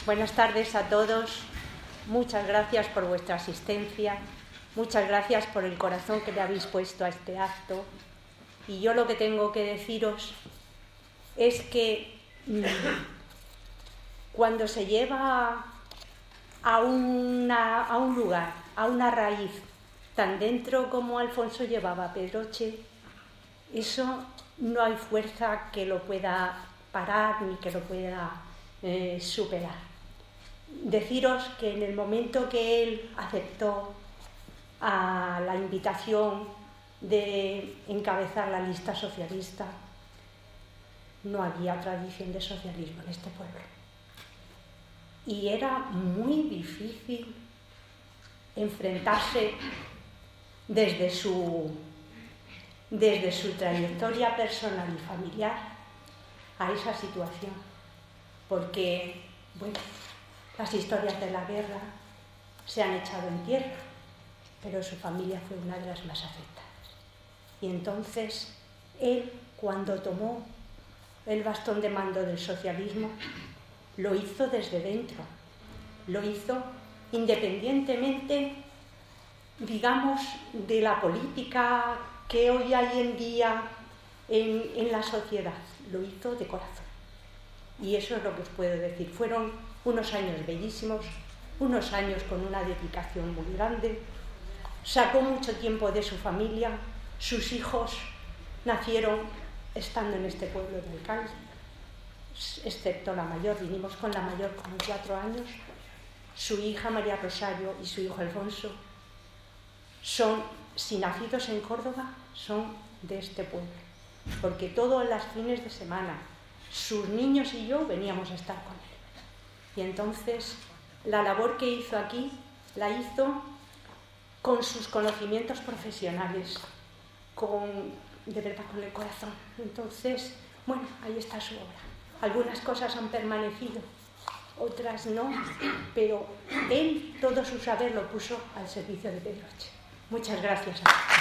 Buenas tardes a todos. Muchas gracias por vuestra asistencia. Muchas gracias por el corazón que le habéis puesto a este acto. Y yo lo que tengo que deciros es que cuando se lleva a un lugar, a una raíz, tan dentro como Alfonso llevaba a Pedroche, eso no hay fuerza que lo pueda parar ni que lo pueda superar. Deciros que en el momento que él aceptó a la invitación de encabezar la lista socialista, no había tradición de socialismo en este pueblo. Y era muy difícil enfrentarse desde su trayectoria personal y familiar a esa situación, porque, bueno, las historias de la guerra se han echado en tierra, pero su familia fue una de las más afectadas. Y entonces, él, cuando tomó el bastón de mando del socialismo, lo hizo desde dentro, lo hizo independientemente, digamos, de la política que hoy hay en día en la sociedad, lo hizo de corazón. Y eso es lo que os puedo decir. Fueron unos años bellísimos, unos años con una dedicación muy grande. Sacó mucho tiempo de su familia. Sus hijos nacieron estando en este pueblo de Alcalde, excepto la mayor. Vinimos con la mayor con 4 años. Su hija María Rosario y su hijo Alfonso son, si nacidos en Córdoba, son de este pueblo, porque todos los fines de semana sus niños y yo veníamos a estar con él. Y entonces la labor que hizo aquí la hizo con sus conocimientos profesionales, de verdad con el corazón. Entonces, bueno, ahí está su obra. Algunas cosas han permanecido, otras no, pero él todo su saber lo puso al servicio de Pedroche. Muchas gracias a todos.